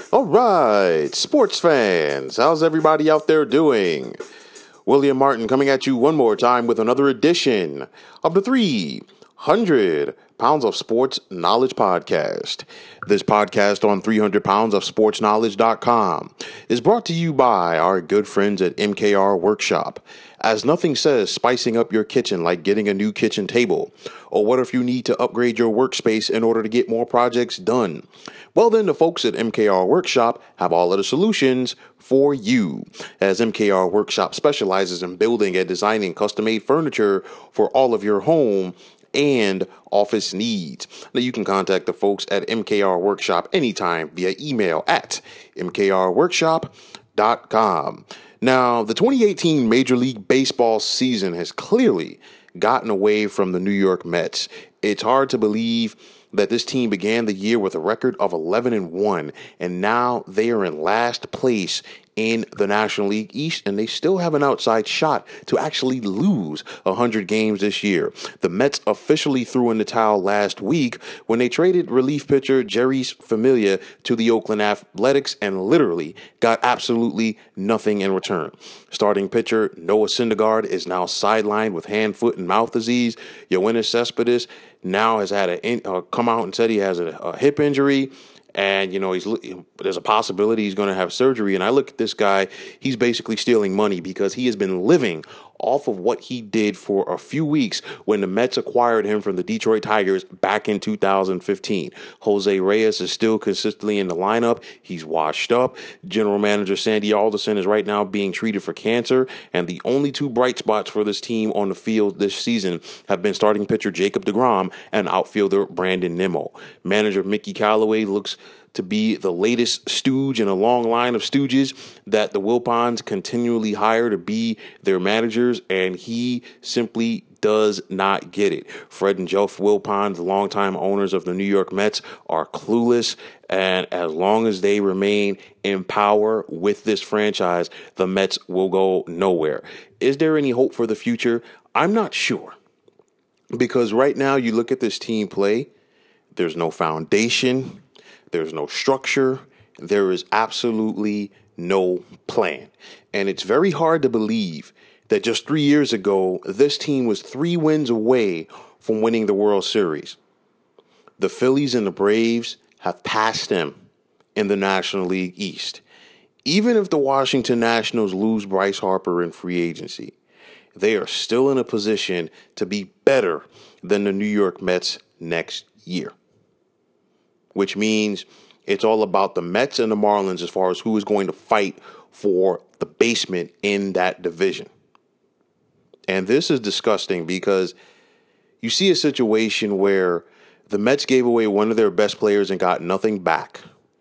All right, sports fans, how's everybody out there doing? William Martin coming at you one more time with another edition of the 300 Pounds of Sports Knowledge Podcast. This podcast on 300 pounds of sports knowledge.com is brought to you by our good friends at MKR Workshop. As nothing says spicing up your kitchen like getting a new kitchen table. Or what if you need to upgrade your workspace in order to get more projects done? Well, then the folks at MKR Workshop have all of the solutions for you, as MKR Workshop specializes in building and designing custom-made furniture for all of your home and office needs. Now, you can contact the folks at MKR Workshop anytime via email at mkrworkshop.com. Now, the 2018 Major League Baseball season has clearly gotten away from the New York Mets. It's hard to believe that this team began the year with a record of 11-1, and now they are in last place in the National League East, and they still have an outside shot to actually lose 100 games this year. The Mets officially threw in the towel last week when they traded relief pitcher Jeurys Familia to the Oakland Athletics and literally got absolutely nothing in return. Starting pitcher Noah Syndergaard is now sidelined with hand, foot, and mouth disease. Yoenis Cespedes now has had come out and said he has a hip injury. And, there's a possibility he's going to have surgery. And I look at this guy, he's basically stealing money because he has been living off of what he did for a few weeks when the Mets acquired him from the Detroit Tigers back in 2015. Jose Reyes is still consistently in the lineup. He's washed up. General manager Sandy Alderson is right now being treated for cancer. And the only two bright spots for this team on the field this season have been starting pitcher Jacob deGrom and outfielder Brandon Nimmo. Manager Mickey Callaway looks to be the latest stooge in a long line of stooges that the Wilpons continually hire to be their managers, and he simply does not get it. Fred and Jeff Wilpon, the longtime owners of the New York Mets, are clueless, and as long as they remain in power with this franchise, the Mets will go nowhere. Is there any hope for the future? I'm not sure, because right now you look at this team play, there's no foundation. There's no structure. There is absolutely no plan. And it's very hard to believe that just 3 years ago, this team was 3 wins away from winning the World Series. The Phillies and the Braves have passed them in the National League East. Even if the Washington Nationals lose Bryce Harper in free agency, they are still in a position to be better than the New York Mets next year. Which means it's all about the Mets and the Marlins as far as who is going to fight for the basement in that division. And this is disgusting because you see a situation where the Mets gave away one of their best players and got nothing back.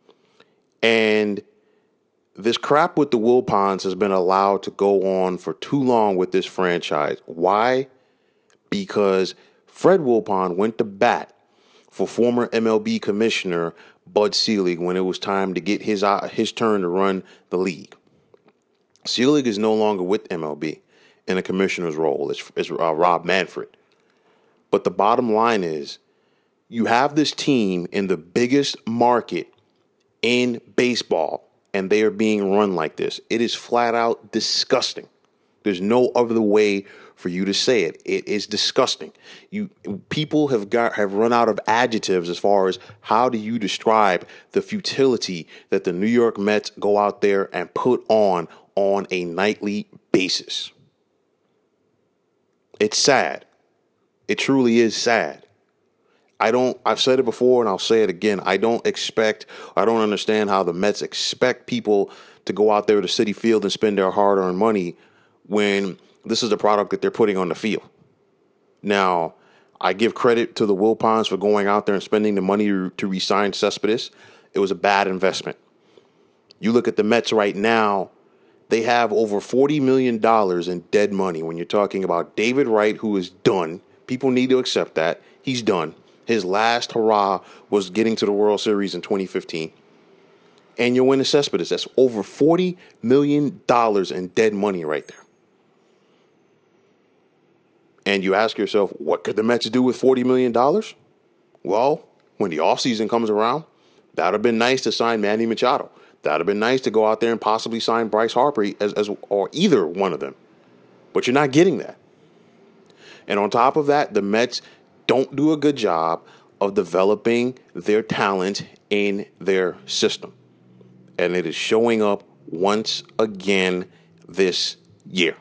And this crap with the Wilpons has been allowed to go on for too long with this franchise. Why? Because Fred Wilpon went to bat for former MLB commissioner Bud Selig when it was time to get his turn to run the league. Selig is no longer with MLB in a commissioner's role. It's Rob Manfred. But the bottom line is you have this team in the biggest market in baseball, and they are being run like this. It is flat out disgusting. There's no other way for you to say it. It is disgusting. People have run out of adjectives as far as how do you describe the futility that the New York Mets go out there and put on a nightly basis. It's sad. It truly is sad. I've said it before and I'll say it again. I don't understand how the Mets expect people to go out there to Citi Field and spend their hard-earned money when this is the product that they're putting on the field. Now, I give credit to the Wilpons for going out there and spending the money to re-sign Cespedes. It was a bad investment. You look at the Mets right now, they have over $40 million in dead money when you're talking about David Wright, who is done. People need to accept that. He's done. His last hurrah was getting to the World Series in 2015. And Yoenis Cespedes, that's over $40 million in dead money right there. And you ask yourself, what could the Mets do with $40 million? Well, when the offseason comes around, that would have been nice to sign Manny Machado. That'd have been nice to go out there and possibly sign Bryce Harper as or either one of them. But you're not getting that. And on top of that, the Mets don't do a good job of developing their talent in their system. And it is showing up once again this year.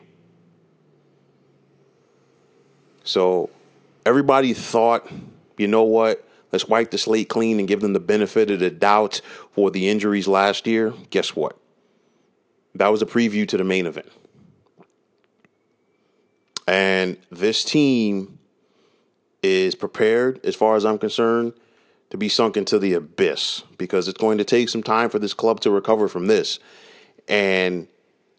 So everybody thought, you know what, let's wipe the slate clean and give them the benefit of the doubt for the injuries last year. Guess what? That was a preview to the main event. And this team is prepared, as far as I'm concerned, to be sunk into the abyss, because it's going to take some time for this club to recover from this. And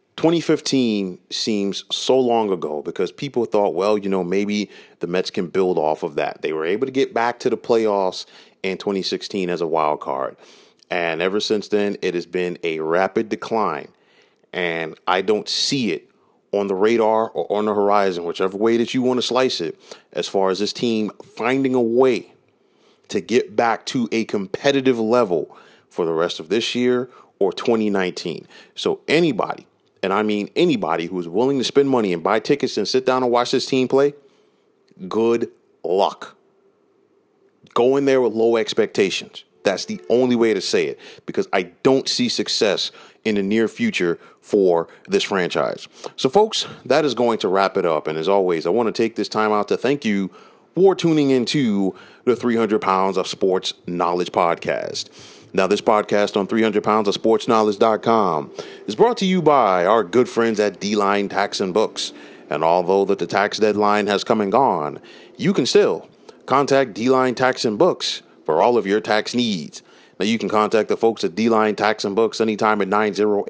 2015 seems so long ago because people thought, well, maybe the Mets can build off of that. They were able to get back to the playoffs in 2016 as a wild card. And ever since then, it has been a rapid decline. And I don't see it on the radar or on the horizon, whichever way that you want to slice it, as far as this team finding a way to get back to a competitive level for the rest of this year or 2019. So anybody, and I mean anybody, who is willing to spend money and buy tickets and sit down and watch this team play, good luck. Go in there with low expectations. That's the only way to say it, because I don't see success in the near future for this franchise. So, folks, that is going to wrap it up. And as always, I want to take this time out to thank you for tuning into the 300 Pounds of Sports Knowledge podcast. Now, this podcast on 300 Pounds of Sports Knowledge.com is brought to you by our good friends at D-Line Tax and Books. And although that the tax deadline has come and gone, you can still contact D-Line Tax and Books for all of your tax needs. Now, you can contact the folks at D-Line Tax and Books anytime at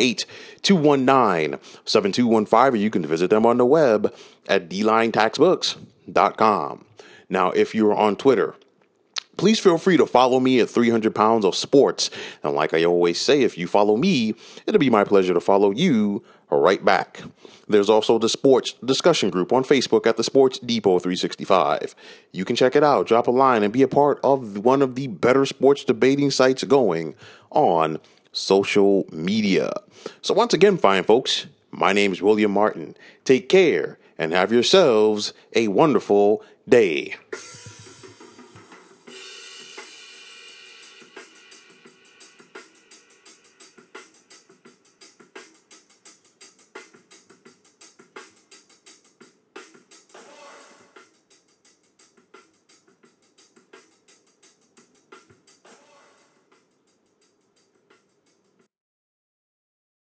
908-219-7215, or you can visit them on the web at dlinetaxbooks.com. Now, if you're on Twitter, please feel free to follow me at 300 Pounds of Sports. And like I always say, if you follow me, it'll be my pleasure to follow you right back. There's also the sports discussion group on Facebook at the Sports Depot 365. You can check it out, drop a line, and be a part of one of the better sports debating sites going on social media. So once again, fine folks, my name is William Martin. Take care and have yourselves a wonderful day.